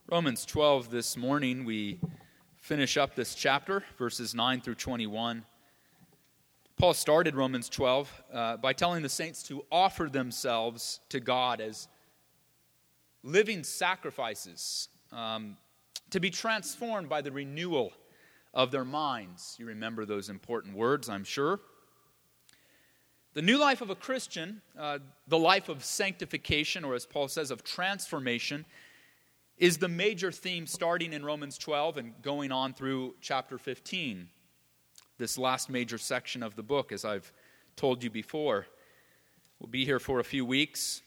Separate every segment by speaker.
Speaker 1: Romans 12 this morning, we finish up this chapter, verses 9 through 21. Paul started Romans 12 by telling the saints to offer themselves to God as living sacrifices, to be transformed by the renewal of their minds. You remember those important words, I'm sure. The new life of a Christian, the life of sanctification, or as Paul says, of transformation, is the major theme starting in Romans 12 and going on through chapter 15. This last major section of the book, as I've told you before. We'll be here for a few weeks.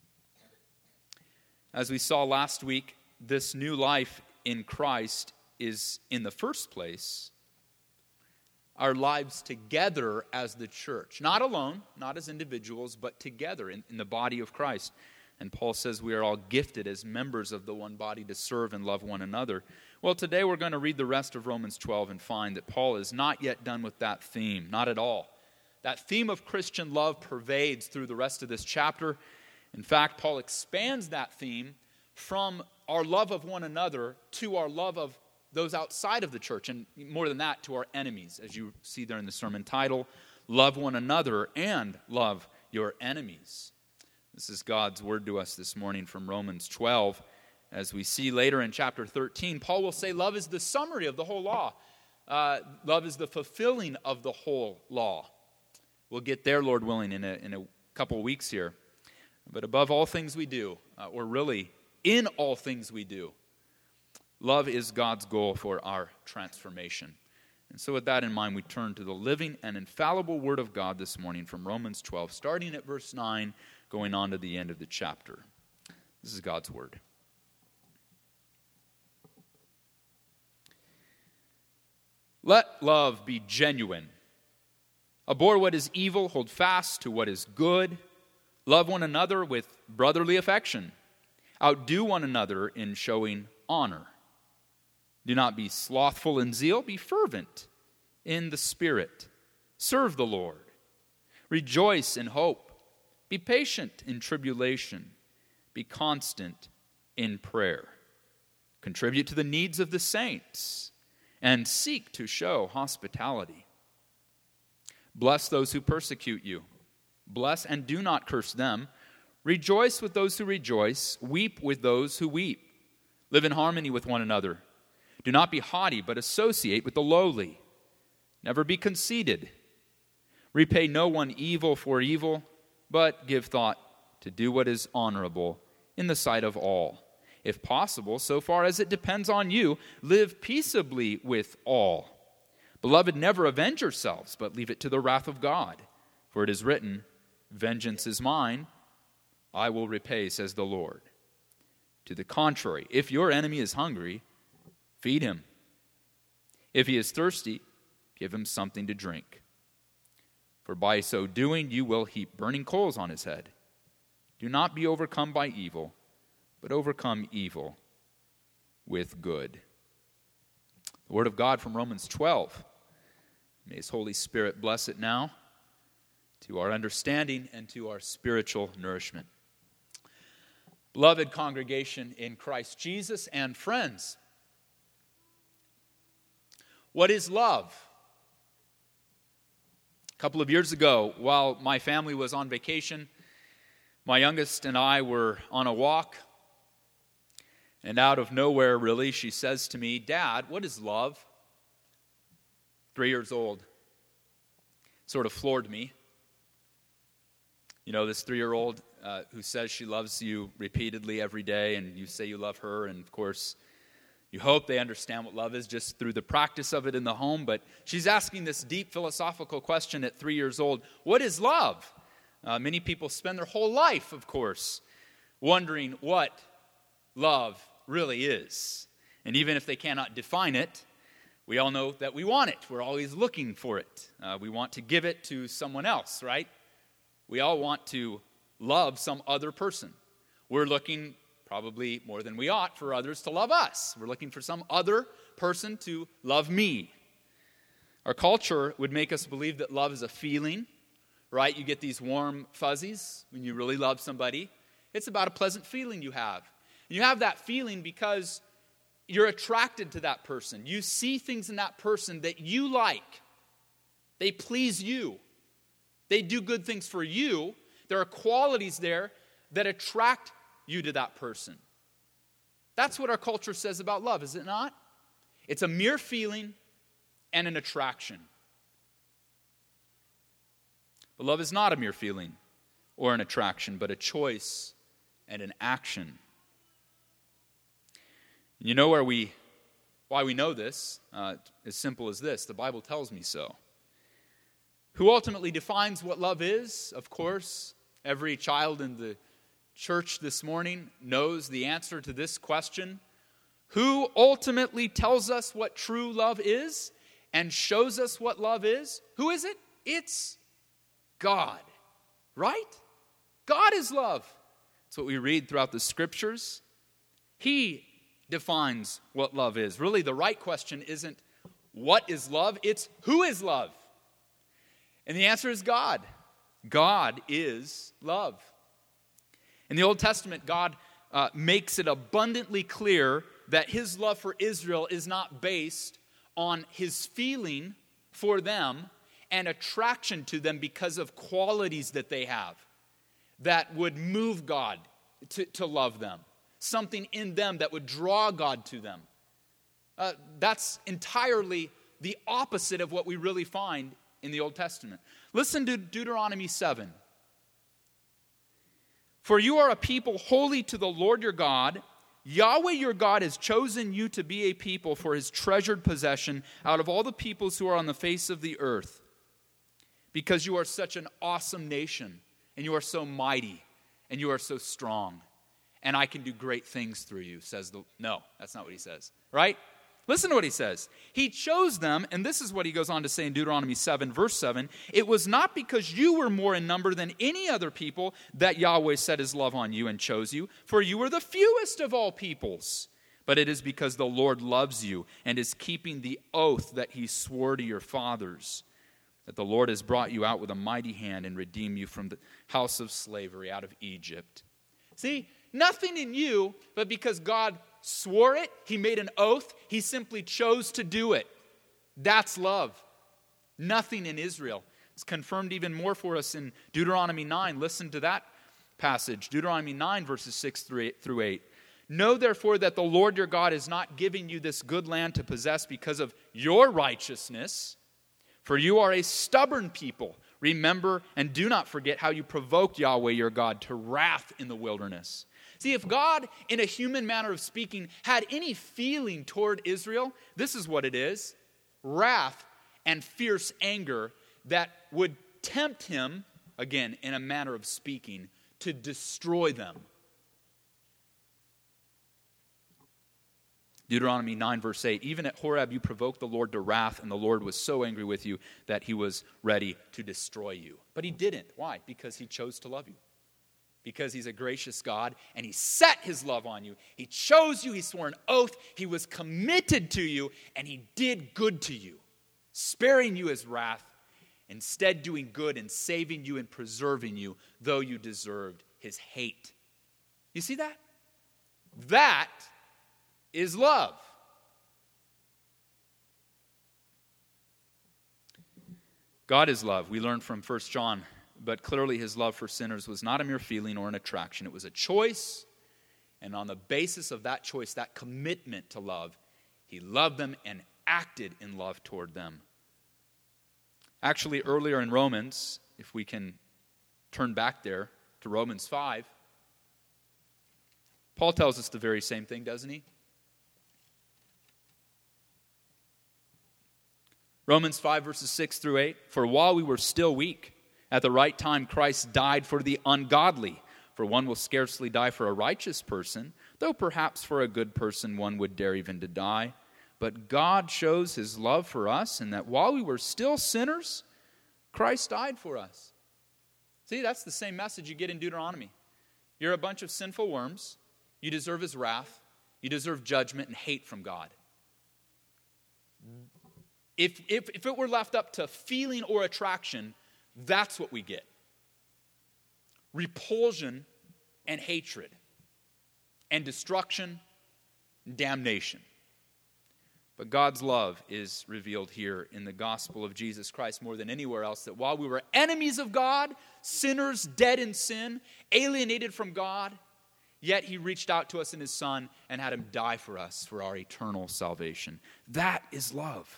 Speaker 1: As we saw last week, this new life in Christ is, in the first place, our lives together as the church. Not alone, not as individuals, but together in the body of Christ. And Paul says we are all gifted as members of the one body to serve and love one another. Well, today we're going to read the rest of Romans 12 and find that Paul is not yet done with that theme, not at all. That theme of Christian love pervades through the rest of this chapter. In fact, Paul expands that theme from our love of one another to our love of those outside of the church, and more than that, to our enemies, as you see there in the sermon title, love one another and love your enemies. This is God's word to us this morning from Romans 12. As we see later in chapter 13, Paul will say love is the summary of the whole law. Love is the fulfilling of the whole law. We'll get there, Lord willing, in a couple weeks here. But above all things we do, or really in all things we do, love is God's goal for our transformation. And so with that in mind, we turn to the living and infallible word of God this morning from Romans 12, starting at verse 9, going on to the end of the chapter. This is God's word. Let love be genuine. Abhor what is evil, hold fast to what is good. Love one another with brotherly affection. Outdo one another in showing honor. Do not be slothful in zeal, be fervent in the Spirit. Serve the Lord. Rejoice in hope. Be patient in tribulation. Be constant in prayer. Contribute to the needs of the saints and seek to show hospitality. Bless those who persecute you. Bless and do not curse them. Rejoice with those who rejoice. Weep with those who weep. Live in harmony with one another. Do not be haughty, but associate with the lowly. Never be conceited. Repay no one evil for evil, but give thought to do what is honorable in the sight of all. If possible, so far as it depends on you, live peaceably with all. Beloved, never avenge yourselves, but leave it to the wrath of God. For it is written, vengeance is mine, I will repay, says the Lord. To the contrary, if your enemy is hungry, feed him. If he is thirsty, give him something to drink. For by so doing, you will heap burning coals on his head. Do not be overcome by evil, but overcome evil with good. The word of God from Romans 12. May his Holy Spirit bless it now to our understanding and to our spiritual nourishment. Beloved congregation in Christ Jesus and friends, what is love? A couple of years ago, while my family was on vacation, my youngest and I were on a walk, and out of nowhere, really, she says to me, Dad, what is love? 3 years old. Sort of floored me. You know, this 3-year-old who says she loves you repeatedly every day, and you say you love her, and of course, you hope they understand what love is just through the practice of it in the home, but she's asking this deep philosophical question at 3 years old. What is love? Many people spend their whole life, of course, wondering what love really is. And even if they cannot define it, we all know that we want it. We're always looking for it. We want to give it to someone else, right? We all want to love some other person. We're looking probably more than we ought for others to love us. We're looking for some other person to love me. Our culture would make us believe that love is a feeling, right? You get these warm fuzzies when you really love somebody. It's about a pleasant feeling you have. And you have that feeling because you're attracted to that person. You see things in that person that you like. They please you. They do good things for you. There are qualities there that attract you to that person. That's what our culture says about love, is it not? It's a mere feeling and an attraction. But love is not a mere feeling or an attraction, but a choice and an action. You know why we know this? As simple as this: the Bible tells me so. Who ultimately defines what love is? Of course, every child in the church this morning knows the answer to this question. Who ultimately tells us what true love is and shows us what love is? Who is it? It's God, right? God is love. That's what we read throughout the Scriptures. He defines what love is. Really, the right question isn't what is love, it's who is love? And the answer is God. God is love. In the Old Testament, God makes it abundantly clear that his love for Israel is not based on his feeling for them and attraction to them because of qualities that they have that would move God to love them. Something in them that would draw God to them. That's entirely the opposite of what we really find in the Old Testament. Listen to Deuteronomy 7. For you are a people holy to the Lord your God. Yahweh your God has chosen you to be a people for his treasured possession out of all the peoples who are on the face of the earth. Because you are such an awesome nation, and you are so mighty, and you are so strong. And I can do great things through you, says the... No, that's not what he says, right? Listen to what he says. He chose them, and this is what he goes on to say in Deuteronomy 7, verse 7. It was not because you were more in number than any other people that Yahweh set his love on you and chose you, for you were the fewest of all peoples. But it is because the Lord loves you and is keeping the oath that he swore to your fathers, that the Lord has brought you out with a mighty hand and redeemed you from the house of slavery out of Egypt. See, nothing in you, but because God swore it, he made an oath, he simply chose to do it. That's love. Nothing in Israel. It's confirmed even more for us in Deuteronomy 9. Listen to that passage. Deuteronomy 9, verses 6 through 8. Know therefore that the Lord your God is not giving you this good land to possess because of your righteousness, for you are a stubborn people. Remember and do not forget how you provoked Yahweh your God to wrath in the wilderness. See, if God, in a human manner of speaking, had any feeling toward Israel, this is what it is: wrath and fierce anger that would tempt him, again, in a manner of speaking, to destroy them. Deuteronomy 9, verse 8, even at Horeb you provoked the Lord to wrath, and the Lord was so angry with you that he was ready to destroy you. But he didn't. Why? Because he chose to love you. Because he's a gracious God, and he set his love on you. He chose you, he swore an oath, he was committed to you, and he did good to you, sparing you his wrath, instead doing good and saving you and preserving you, though you deserved his hate. You see that? That is love. God is love. We learn from 1 John. But clearly his love for sinners was not a mere feeling or an attraction. It was a choice. And on the basis of that choice, that commitment to love, he loved them and acted in love toward them. Actually, earlier in Romans, if we can turn back there to Romans 5, Paul tells us the very same thing, doesn't he? Romans 5, verses 6 through 8. For while we were still weak, at the right time Christ died for the ungodly. For one will scarcely die for a righteous person, though perhaps for a good person one would dare even to die. But God shows his love for us in that while we were still sinners, Christ died for us. See, that's the same message you get in Deuteronomy. You're a bunch of sinful worms. You deserve his wrath. You deserve judgment and hate from God. If it were left up to feeling or attraction, that's what we get. Repulsion and hatred and destruction and damnation. But God's love is revealed here in the gospel of Jesus Christ more than anywhere else, that while we were enemies of God, sinners, dead in sin, alienated from God, yet he reached out to us in his Son and had him die for us for our eternal salvation. That is love.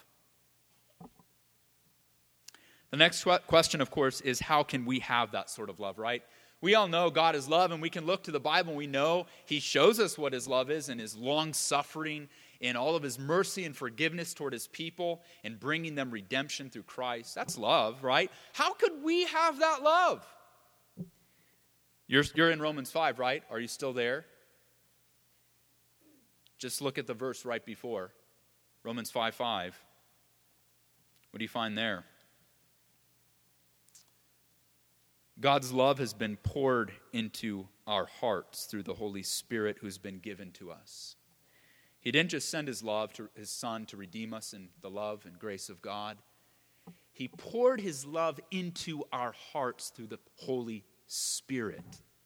Speaker 1: The next question, of course, is how can we have that sort of love, right? We all know God is love, and we can look to the Bible and we know he shows us what his love is and his long-suffering in all of his mercy and forgiveness toward his people and bringing them redemption through Christ. That's love, right? How could we have that love? You're in Romans 5, right? Are you still there? Just look at the verse right before. Romans 5:5. What do you find there? God's love has been poured into our hearts through the Holy Spirit who's been given to us. He didn't just send his love to his Son to redeem us in the love and grace of God. He poured his love into our hearts through the Holy Spirit.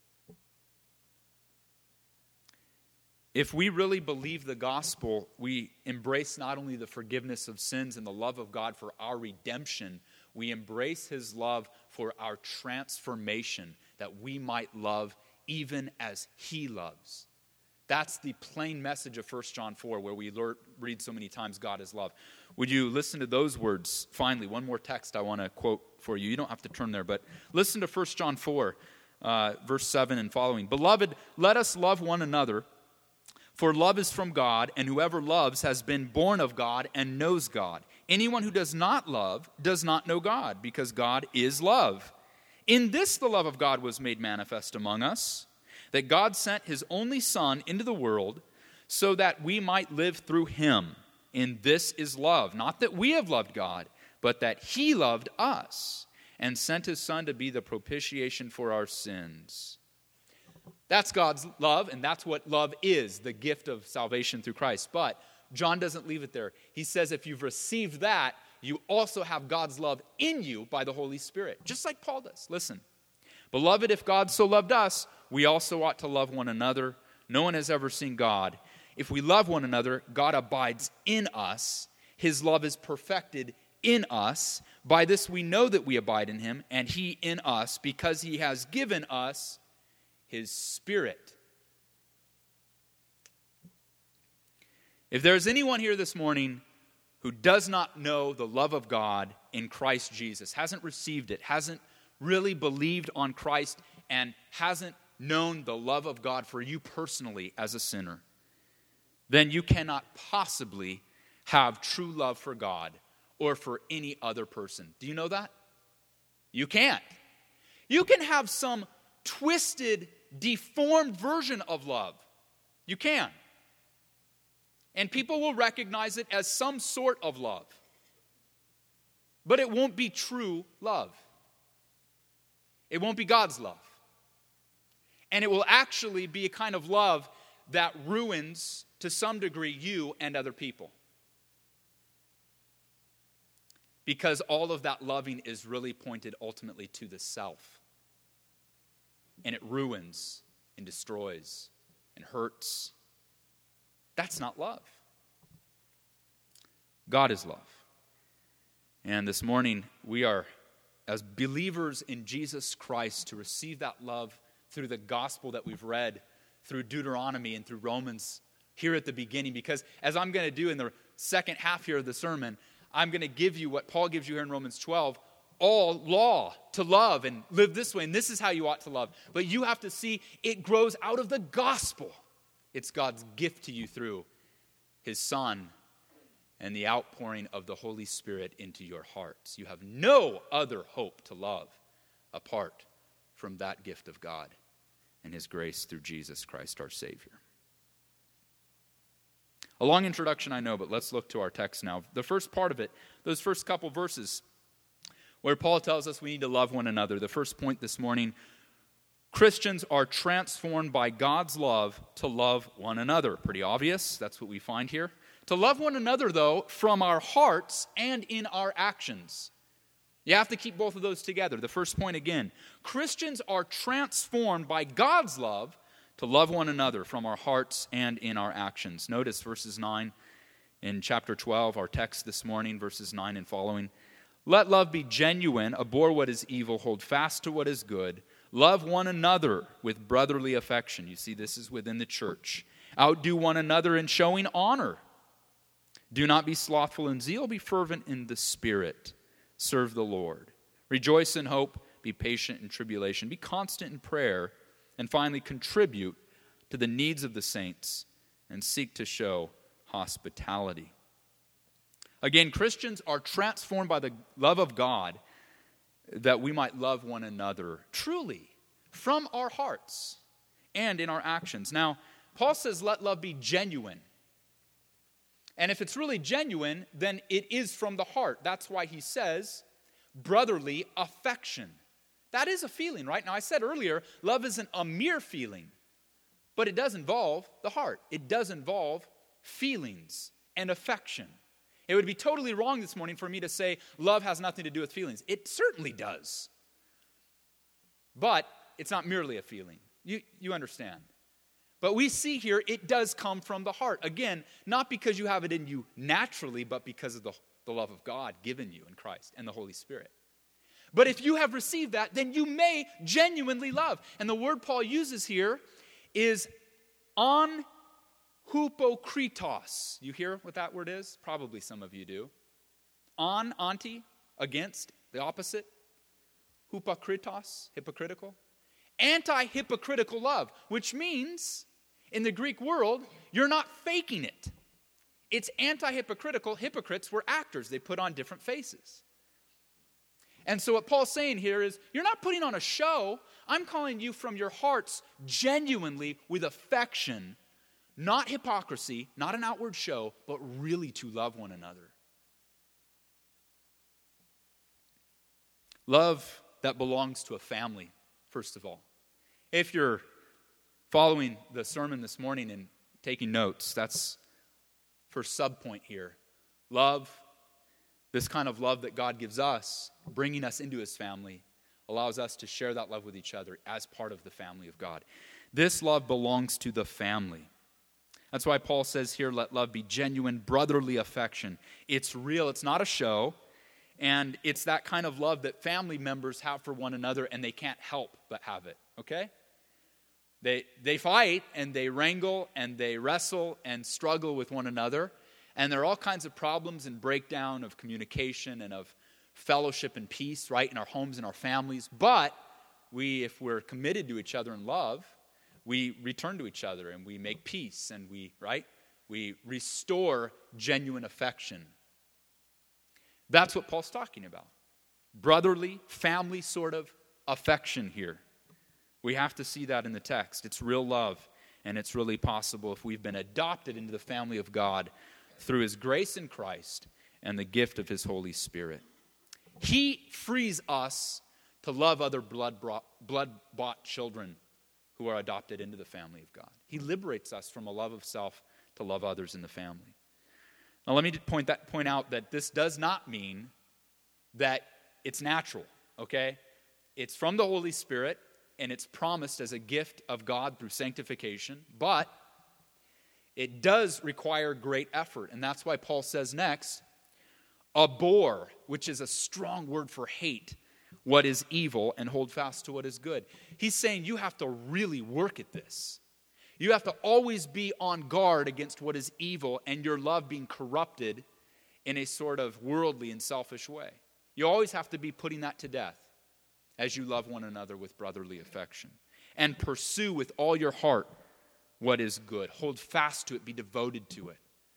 Speaker 1: If we really believe the gospel, we embrace not only the forgiveness of sins and the love of God for our redemption, we embrace his love for our transformation, that we might love even as he loves. That's the plain message of 1 John 4, where we read so many times God is love. Would you listen to those words? Finally, one more text I want to quote for you. You don't have to turn there, but listen to 1 John 4, verse 7 and following. Beloved, let us love one another, for love is from God, and whoever loves has been born of God and knows God. Anyone who does not love does not know God, because God is love. In this the love of God was made manifest among us, that God sent his only Son into the world so that we might live through him. And this is love, not that we have loved God, but that he loved us and sent his Son to be the propitiation for our sins. That's God's love, and that's what love is, the gift of salvation through Christ. But John doesn't leave it there. He says if you've received that, you also have God's love in you by the Holy Spirit, just like Paul does. Listen, beloved, if God so loved us, we also ought to love one another. No one has ever seen God. If we love one another, God abides in us. His love is perfected in us. By this we know that we abide in him, and he in us, because he has given us his Spirit. If there's anyone here this morning who does not know the love of God in Christ Jesus, hasn't received it, hasn't really believed on Christ, and hasn't known the love of God for you personally as a sinner, then you cannot possibly have true love for God or for any other person. Do you know that? You can't. You can have some twisted, deformed version of love. You can. And people will recognize it as some sort of love. But it won't be true love. It won't be God's love. And it will actually be a kind of love that ruins, to some degree, you and other people. Because all of that loving is really pointed ultimately to the self. And it ruins and destroys and hurts. That's not love. God is love. And this morning, we are, as believers in Jesus Christ, to receive that love through the gospel that we've read, through Deuteronomy and through Romans here at the beginning. Because as I'm going to do in the second half here of the sermon, I'm going to give you what Paul gives you here in Romans 12, all law to love and live this way. And this is how you ought to love. But you have to see it grows out of the gospel. It's God's gift to you through his Son and the outpouring of the Holy Spirit into your hearts. You have no other hope to love apart from that gift of God and his grace through Jesus Christ our Savior. A long introduction, I know, but let's look to our text now. The first part of it, those first couple verses, where Paul tells us we need to love one another. The first point this morning, Christians are transformed by God's love to love one another. Pretty obvious, that's what we find here. To love one another, though, from our hearts and in our actions. You have to keep both of those together. The first point again, Christians are transformed by God's love to love one another from our hearts and in our actions. Notice verses 9 In chapter 12, our text this morning, verses 9 and following, let love be genuine, abhor what is evil, hold fast to what is good, love one another with brotherly affection. You see, this is within the church. Outdo one another in showing honor. Do not be slothful in zeal, be fervent in the Spirit. Serve the Lord. Rejoice in hope, be patient in tribulation, be constant in prayer, and finally contribute to the needs of the saints and seek to show hospitality. Again, Christians are transformed by the love of God that we might love one another truly from our hearts and in our actions. Now, Paul says, let love be genuine. And if it's really genuine, then it is from the heart. That's why he says brotherly affection. That is a feeling, right? Now, I said earlier, love isn't a mere feeling, but it does involve the heart. It does involve feelings and affection. It would be totally wrong this morning for me to say love has nothing to do with feelings. It certainly does. But it's not merely a feeling. You understand. But we see here it does come from the heart. Again, not because you have it in you naturally, but because of the love of God given you in Christ and the Holy Spirit. But if you have received that, then you may genuinely love. And the word Paul uses here is on hupokritos. You hear what that word is? Probably some of you do. On, anti, against, the opposite. Hupokritos, hypocritical. Anti-hypocritical love, which means in the Greek world, you're not faking it. It's anti-hypocritical. Hypocrites were actors. They put on different faces. And so what Paul's saying here is, you're not putting on a show. I'm calling you from your hearts genuinely with affection, not hypocrisy, not an outward show, but really to love one another. Love that belongs to a family, first of all. If you're following the sermon this morning and taking notes, that's first subpoint here. Love, this kind of love that God gives us, bringing us into his family, allows us to share that love with each other as part of the family of God. This love belongs to the family. That's why Paul says here, let love be genuine, brotherly affection. It's real, it's not a show, and it's that kind of love that family members have for one another, and they can't help but have it, okay? They fight, and they wrangle, and they wrestle, and struggle with one another, and there are all kinds of problems and breakdown of communication and of fellowship and peace, right, in our homes and our families. But if we're committed to each other in love, we return to each other and we make peace and we restore genuine affection. That's what Paul's talking about. Brotherly, family sort of affection here. We have to see that in the text. It's real love, and it's really possible if we've been adopted into the family of God through his grace in Christ and the gift of his Holy Spirit. He frees us to love other blood-bought children who are adopted into the family of God. He liberates us from a love of self to love others in the family. Now let me point out that this does not mean that it's natural, okay? It's from the Holy Spirit, and it's promised as a gift of God through sanctification, but it does require great effort, and that's why Paul says next, abhor, which is a strong word for hate, what is evil, and hold fast to what is good. He's saying you have to really work at this. You have to always be on guard against what is evil and your love being corrupted in a sort of worldly and selfish way. You always have to be putting that to death as you love one another with brotherly affection. And pursue with all your heart what is good. Hold fast to it. Be devoted to it.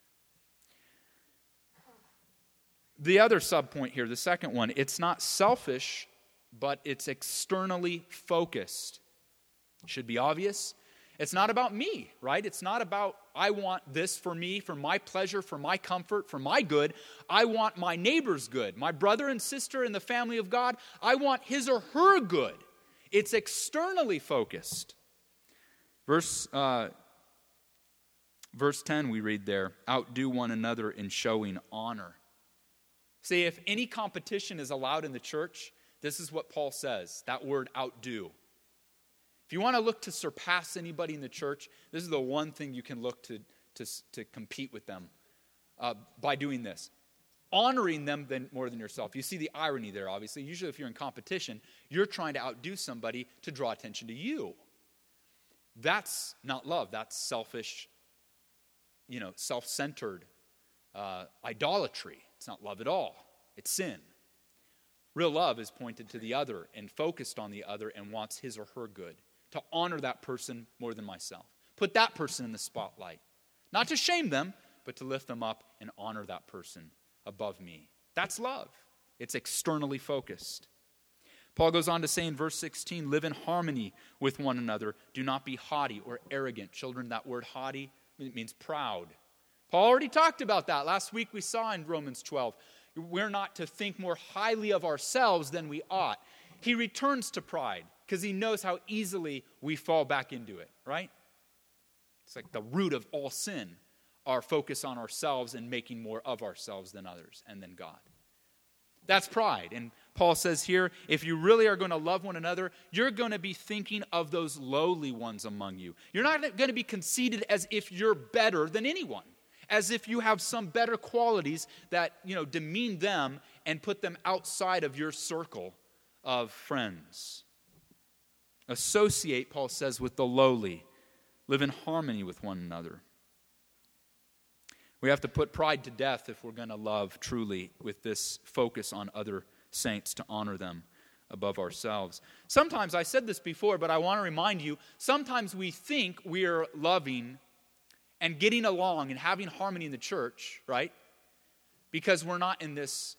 Speaker 1: The other subpoint here, the second one, it's not selfish, but it's externally focused. Should be obvious. It's not about me, right? It's not about, I want this for me, for my pleasure, for my comfort, for my good. I want my neighbor's good. My brother and sister in the family of God, I want his or her good. It's externally focused. Verse 10 we read there, outdo one another in showing honor. See, if any competition is allowed in the church, this is what Paul says, that word outdo. If you want to look to surpass anybody in the church, this is the one thing you can look to compete with them by doing this. Honoring them more than yourself. You see the irony there, obviously. Usually if you're in competition, you're trying to outdo somebody to draw attention to you. That's not love. That's selfish, self-centered idolatry. It's not love at all. It's sin. Real love is pointed to the other and focused on the other and wants his or her good. To honor that person more than myself. Put that person in the spotlight. Not to shame them, but to lift them up and honor that person above me. That's love. It's externally focused. Paul goes on to say in verse 16, live in harmony with one another. Do not be haughty or arrogant. Children, that word haughty, it means proud. Paul already talked about that. Last week we saw in Romans 12. We're not to think more highly of ourselves than we ought. He returns to pride because he knows how easily we fall back into it, right? It's like the root of all sin. Our focus on ourselves and making more of ourselves than others and than God. That's pride. And Paul says here, if you really are going to love one another, you're going to be thinking of those lowly ones among you. You're not going to be conceited as if you're better than anyone, as if you have some better qualities that, demean them and put them outside of your circle of friends. Associate, Paul says, with the lowly. Live in harmony with one another. We have to put pride to death if we're going to love truly with this focus on other saints to honor them above ourselves. Sometimes, I said this before, but I want to remind you, sometimes we think we're loving and getting along and having harmony in the church, right? Because we're not in this,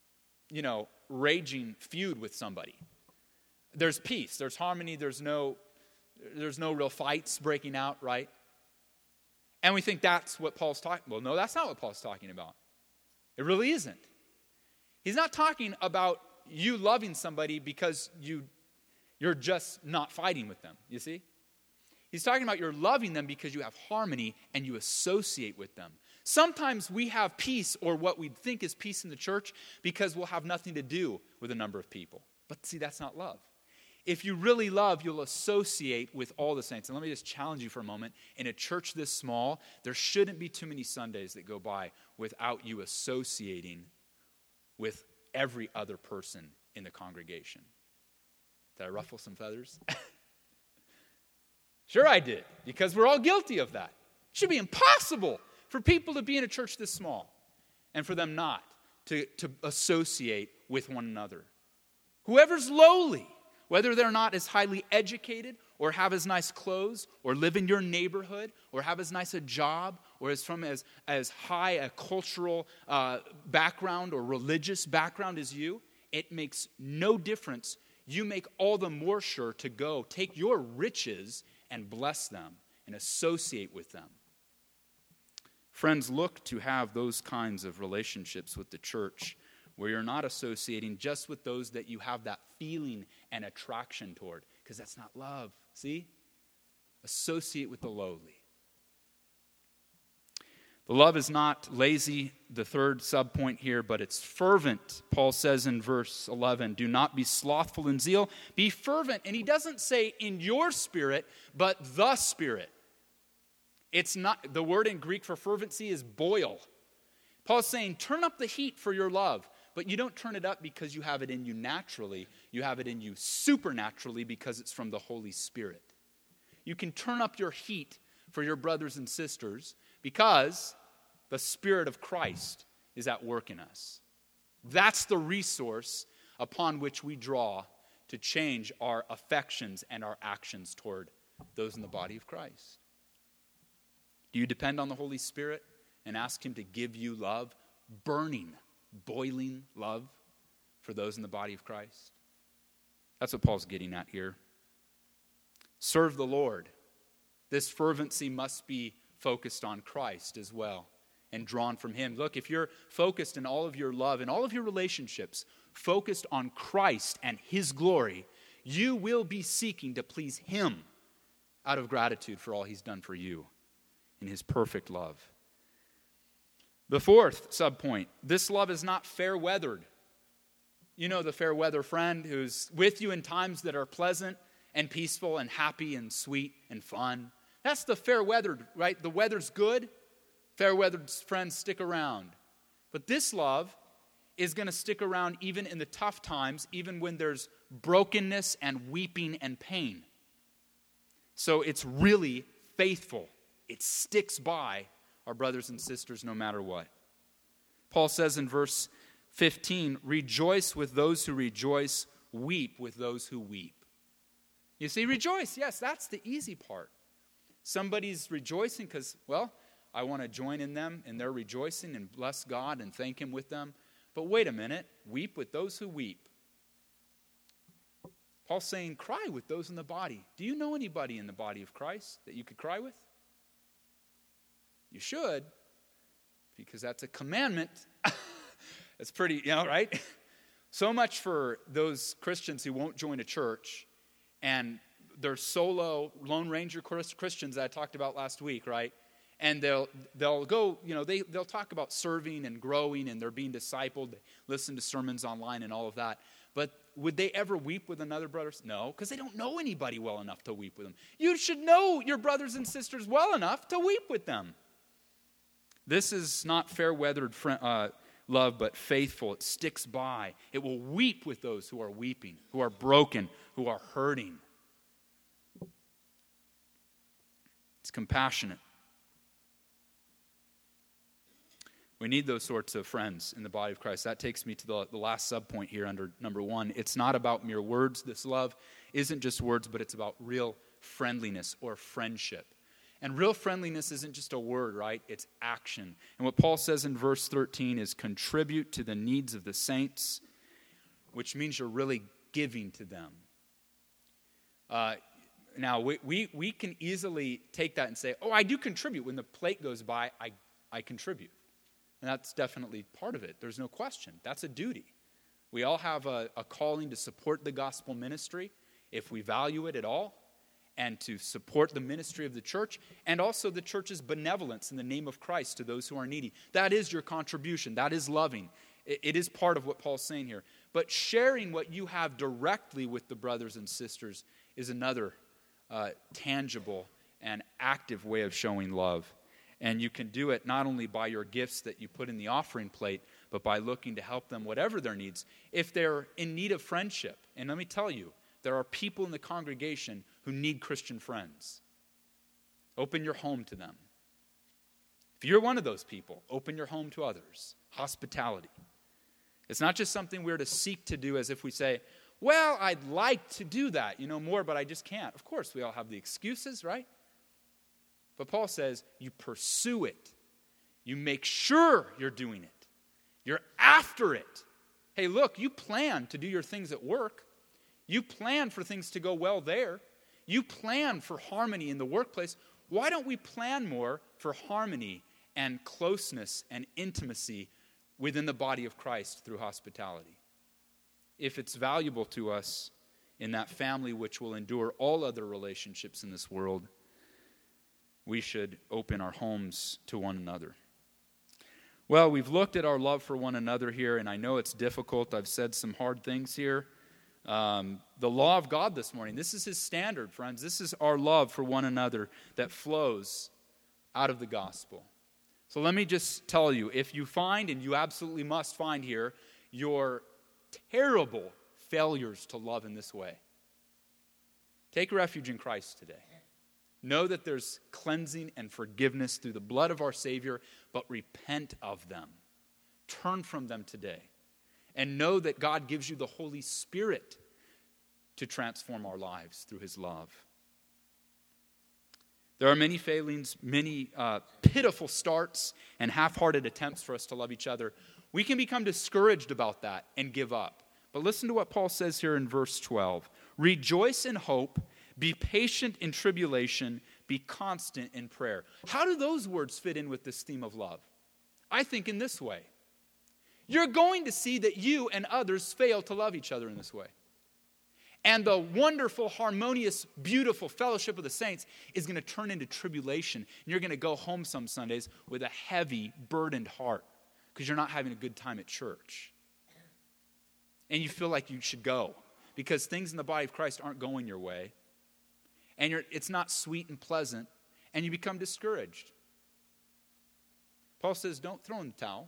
Speaker 1: raging feud with somebody. There's peace, there's harmony, there's no real fights breaking out, right? And we think that's what Paul's talking about. Well, no, that's not what Paul's talking about. It really isn't. He's not talking about you loving somebody because you're just not fighting with them, you see? He's talking about you're loving them because you have harmony and you associate with them. Sometimes we have peace or what we think is peace in the church because we'll have nothing to do with a number of people. But see, that's not love. If you really love, you'll associate with all the saints. And let me just challenge you for a moment. In a church this small, there shouldn't be too many Sundays that go by without you associating with every other person in the congregation. Did I ruffle some feathers? Sure I did, because we're all guilty of that. It should be impossible for people to be in a church this small and for them not to associate with one another. Whoever's lowly, whether they're not as highly educated or have as nice clothes or live in your neighborhood or have as nice a job or is from as high a cultural background or religious background as you, it makes no difference. You make all the more sure to go take your riches and bless them and associate with them. Friends, look to have those kinds of relationships with the church where you're not associating just with those that you have that feeling and attraction toward, because that's not love. See? Associate with the lowly. The love is not lazy, the third subpoint here, but it's fervent. Paul says in verse 11, do not be slothful in zeal, be fervent. And he doesn't say in your spirit, but the Spirit. It's not, the word in Greek for fervency is boil. Paul's saying, turn up the heat for your love. But you don't turn it up because you have it in you naturally. You have it in you supernaturally because it's from the Holy Spirit. You can turn up your heat for your brothers and sisters because the Spirit of Christ is at work in us. That's the resource upon which we draw to change our affections and our actions toward those in the body of Christ. Do you depend on the Holy Spirit and ask Him to give you love, burning, boiling love for those in the body of Christ? That's what Paul's getting at here. Serve the Lord. This fervency must be focused on Christ as well and drawn from Him. Look, if you're focused in all of your love and all of your relationships, focused on Christ and His glory, you will be seeking to please Him out of gratitude for all He's done for you in His perfect love. The fourth subpoint, this love is not fair-weathered. You know the fair-weather friend who's with you in times that are pleasant and peaceful and happy and sweet and fun. That's the fair-weathered, right? The weather's good, Fair-weather friends stick around. But this love is going to stick around even in the tough times, even when there's brokenness and weeping and pain. So it's really faithful. It sticks by our brothers and sisters no matter what. Paul says in verse 15, rejoice with those who rejoice, weep with those who weep. You see, rejoice, yes, that's the easy part. Somebody's rejoicing because, well, I want to join in them and they're rejoicing and bless God and thank Him with them. But wait a minute, weep with those who weep. Paul's saying, cry with those in the body. Do you know anybody in the body of Christ that you could cry with? You should, because that's a commandment. It's pretty, right? So much for those Christians who won't join a church and they're solo Lone Ranger Christians that I talked about last week, right? And they'll go, they'll talk about serving and growing and they're being discipled, listen to sermons online and all of that. But would they ever weep with another brother? No, because they don't know anybody well enough to weep with them. You should know your brothers and sisters well enough to weep with them. This is not fair-weathered love, but faithful. It sticks by. It will weep with those who are weeping, who are broken, who are hurting. It's compassionate. We need those sorts of friends in the body of Christ. That takes me to the last subpoint here under number 1. It's not about mere words. This love isn't just words, but it's about real friendliness or friendship. And real friendliness isn't just a word, right? It's action. And what Paul says in verse 13 is contribute to the needs of the saints, which means you're really giving to them. Now, we can easily take that and say, oh, I do contribute. When the plate goes by, I contribute. And that's definitely part of it. There's no question. That's a duty. We all have a calling to support the gospel ministry if we value it at all, and to support the ministry of the church, and also the church's benevolence in the name of Christ to those who are needy. That is your contribution. That is loving. It is part of what Paul's saying here. But sharing what you have directly with the brothers and sisters is another tangible and active way of showing love. And you can do it not only by your gifts that you put in the offering plate, but by looking to help them, whatever their needs. If they're in need of friendship, and let me tell you, there are people in the congregation who need Christian friends. Open your home to them. If you're one of those people, open your home to others. Hospitality. It's not just something we're to seek to do as if we say, well, I'd like to do that, more, but I just can't. Of course, we all have the excuses, right? But Paul says, you pursue it. You make sure you're doing it. You're after it. Hey, look, you plan to do your things at work. You plan for things to go well there. You plan for harmony in the workplace. Why don't we plan more for harmony and closeness and intimacy within the body of Christ through hospitality? If it's valuable to us in that family which will endure all other relationships in this world, we should open our homes to one another. Well, we've looked at our love for one another here, and I know it's difficult. I've said some hard things here. The law of God this morning, this is His standard, friends. This is our love for one another that flows out of the gospel. So let me just tell you, if you find, and you absolutely must find here, your terrible failures to love in this way, take refuge in Christ today. Know that there's cleansing and forgiveness through the blood of our Savior, but repent of them. Turn from them today. And know that God gives you the Holy Spirit to transform our lives through His love. There are many failings, many pitiful starts, and half-hearted attempts for us to love each other. We can become discouraged about that and give up. But listen to what Paul says here in verse 12. Rejoice in hope. Be patient in tribulation, be constant in prayer. How do those words fit in with this theme of love? I think in this way. You're going to see that you and others fail to love each other in this way. And the wonderful, harmonious, beautiful fellowship of the saints is going to turn into tribulation. And you're going to go home some Sundays with a heavy, burdened heart because you're not having a good time at church. And you feel like you should go because things in the body of Christ aren't going your way. And it's not sweet and pleasant, and you become discouraged. Paul says, don't throw in the towel.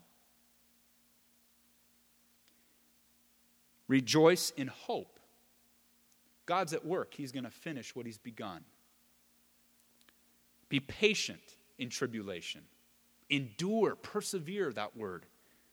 Speaker 1: Rejoice in hope. God's at work. He's going to finish what he's begun. Be patient in tribulation. Endure, persevere, that word.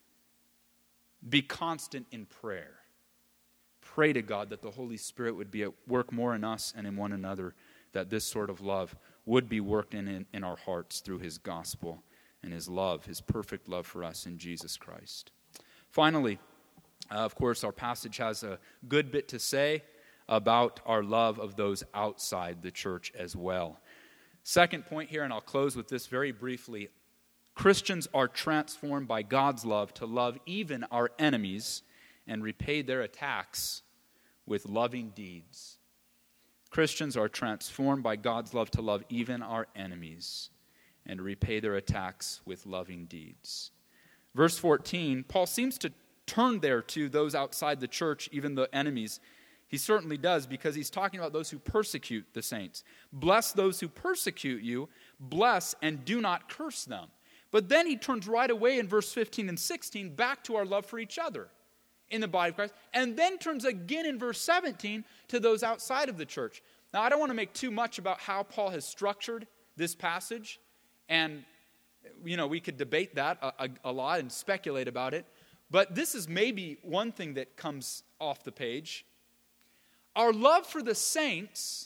Speaker 1: Be constant in prayer. Pray to God that the Holy Spirit would be at work more in us and in one another, that this sort of love would be worked in our hearts through his gospel and his love, his perfect love for us in Jesus Christ. Finally, of course, our passage has a good bit to say about our love of those outside the church as well. Second point here, and I'll close with this very briefly. Christians are transformed by God's love to love even our enemies and repay their attacks with loving deeds. Christians are transformed by God's love to love even our enemies and repay their attacks with loving deeds. Verse 14, Paul seems to turn there to those outside the church, even the enemies. He certainly does, because he's talking about those who persecute the saints. Bless those who persecute you, bless and do not curse them. But then he turns right away in verse 15 and 16 back to our love for each other in the body of Christ, and then turns again in verse 17 to those outside of the church. Now, I don't want to make too much about how Paul has structured this passage, and, we could debate that a lot and speculate about it, but this is maybe one thing that comes off the page. Our love for the saints,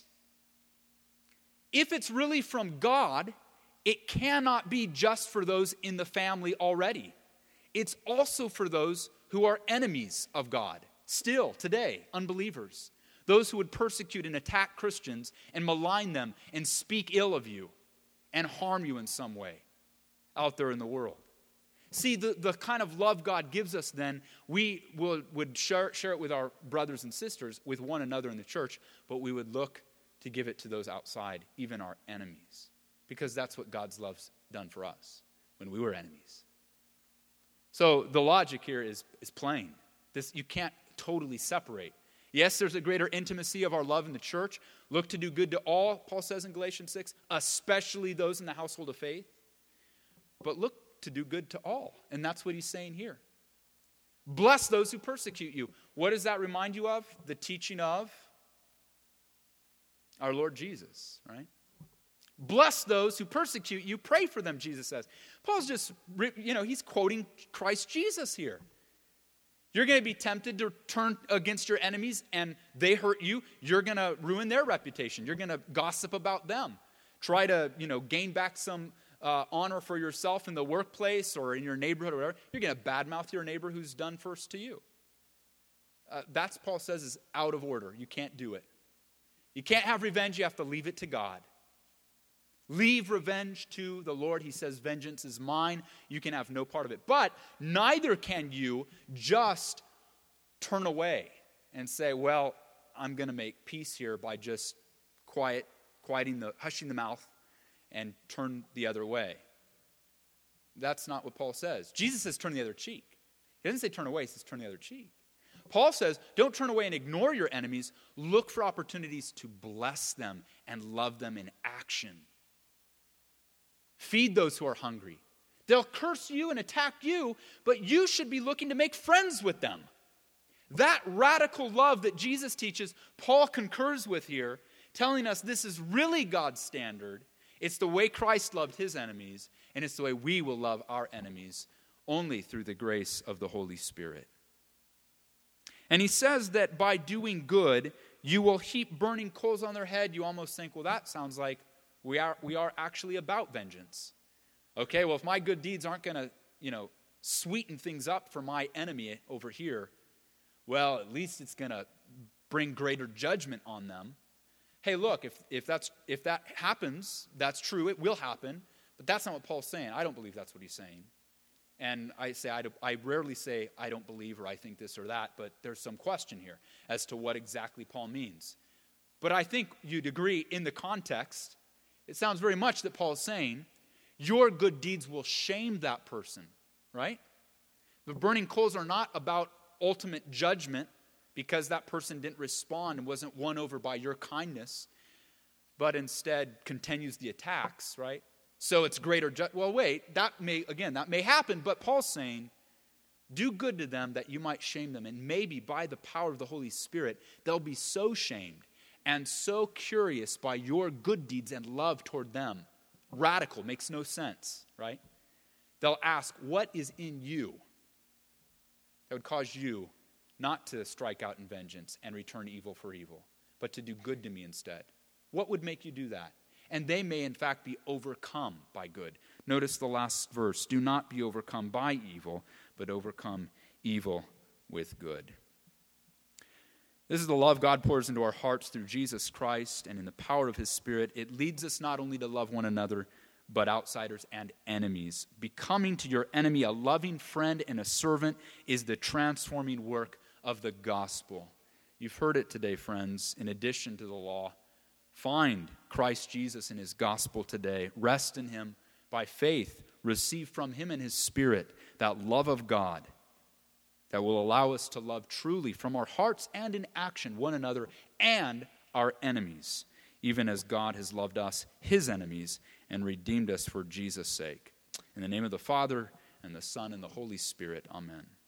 Speaker 1: if it's really from God, it cannot be just for those in the family already. It's also for those who are enemies of God, still today, unbelievers. Those who would persecute and attack Christians and malign them and speak ill of you and harm you in some way out there in the world. See, the kind of love God gives us then, we would share it with our brothers and sisters, with one another in the church, but we would look to give it to those outside, even our enemies. Because that's what God's love's done for us when we were enemies. So the logic here is plain. You can't totally separate. Yes, there's a greater intimacy of our love in the church. Look to do good to all, Paul says in Galatians 6, especially those in the household of faith. But look to do good to all. And that's what he's saying here. Bless those who persecute you. What does that remind you of? The teaching of our Lord Jesus, right? Bless those who persecute you. Pray for them, Jesus says. Paul's just, he's quoting Christ Jesus here. You're going to be tempted to turn against your enemies and they hurt you. You're going to ruin their reputation. You're going to gossip about them. Try to, gain back some honor for yourself in the workplace or in your neighborhood or whatever. You're going to badmouth your neighbor who's done first to you. That's, Paul says, is out of order. You can't do it. You can't have revenge. You have to leave it to God. Leave revenge to the Lord. He says, vengeance is mine. You can have no part of it. But neither can you just turn away and say, well, I'm going to make peace here by just hushing the mouth and turn the other way. That's not what Paul says. Jesus says turn the other cheek. He doesn't say turn away, he says turn the other cheek. Paul says don't turn away and ignore your enemies. Look for opportunities to bless them and love them in action. Feed those who are hungry. They'll curse you and attack you, but you should be looking to make friends with them. That radical love that Jesus teaches, Paul concurs with here, telling us this is really God's standard. It's the way Christ loved his enemies, and it's the way we will love our enemies, only through the grace of the Holy Spirit. And he says that by doing good, you will heap burning coals on their head. You almost think, well, that sounds like we are actually about vengeance. Okay, well, if my good deeds aren't going to, sweeten things up for my enemy over here, well, at least it's going to bring greater judgment on them. Hey, look, if that happens, that's true. It will happen. But that's not what Paul's saying. I don't believe that's what he's saying. And I rarely say I don't believe or I think this or that, but there's some question here as to what exactly Paul means. But I think you'd agree in the context, it sounds very much that Paul is saying, your good deeds will shame that person, right? The burning coals are not about ultimate judgment because that person didn't respond and wasn't won over by your kindness, but instead continues the attacks, right? so it's greater. Well, wait, that may happen, but Paul's saying, do good to them that you might shame them, and maybe by the power of the Holy Spirit, they'll be so shamed and so curious by your good deeds and love toward them. Radical, makes no sense, right? They'll ask, what is in you that would cause you not to strike out in vengeance and return evil for evil, but to do good to me instead? What would make you do that? And they may, in fact, be overcome by good. Notice the last verse. Do not be overcome by evil, but overcome evil with good. This is the love God pours into our hearts through Jesus Christ and in the power of his Spirit. It leads us not only to love one another, but outsiders and enemies. Becoming to your enemy a loving friend and a servant is the transforming work of the gospel. You've heard it today, friends. In addition to the law, find Christ Jesus in his gospel today. Rest in him by faith. Receive from him and his Spirit that love of God that will allow us to love truly from our hearts and in action one another and our enemies, even as God has loved us, his enemies, and redeemed us for Jesus' sake. In the name of the Father, and the Son, and the Holy Spirit, amen.